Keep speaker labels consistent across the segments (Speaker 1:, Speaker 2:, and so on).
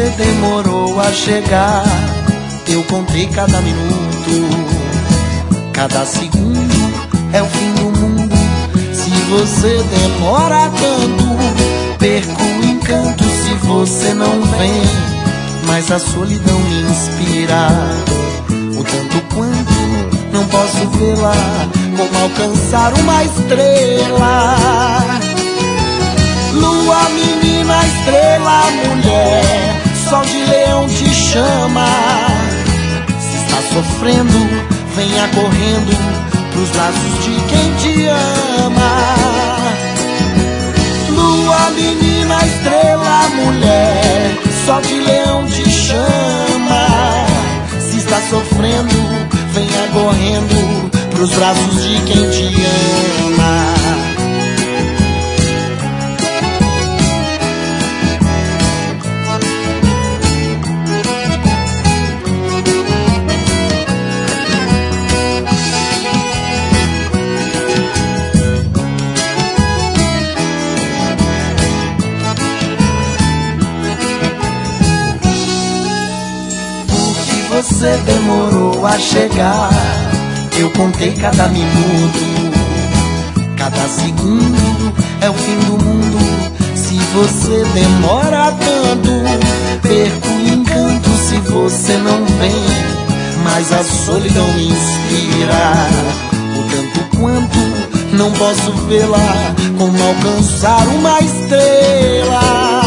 Speaker 1: demorou a chegar. Eu contei cada minuto, cada segundo é o fim do mundo. Se você demora tanto, perco o encanto se você não vem. Mas a solidão me inspira, o tanto quanto não posso vê-la, como alcançar uma estrela. Lua, menina, estrela, mulher, sol de leão te chama. Se está sofrendo, venha correndo pros braços de quem te ama. Lua, menina, estrela, mulher, sol de leão te chama. Se está sofrendo, venha correndo pros braços de quem te ama. Você demorou a chegar. Eu contei cada minuto, cada segundo é o fim do mundo. Se você demora tanto, perco o encanto se você não vem. Mas a solidão me inspira, o tanto quanto não posso vê-la, como alcançar uma estrela.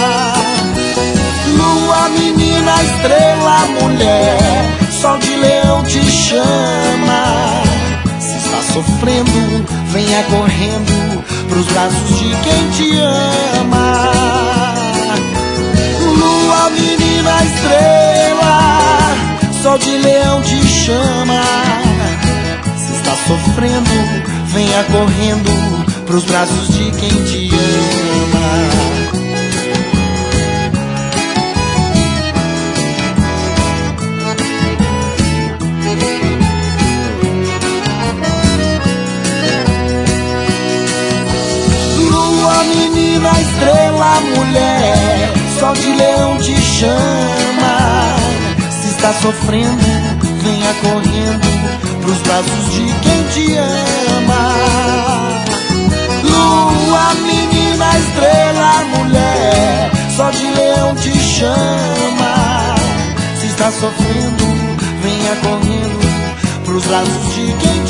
Speaker 1: Lua, menina, estrela, mulher, sol de leão te chama. Se está sofrendo, venha correndo pros braços de quem te ama. Lua, menina, estrela, sol de leão te chama. Se está sofrendo, venha correndo pros braços de quem te ama. Menina, estrela, mulher, sol de leão te chama. Se está sofrendo, venha correndo pros braços de quem te ama. Lua, menina, estrela, mulher, sol de leão te chama. Se está sofrendo, venha correndo pros braços de quem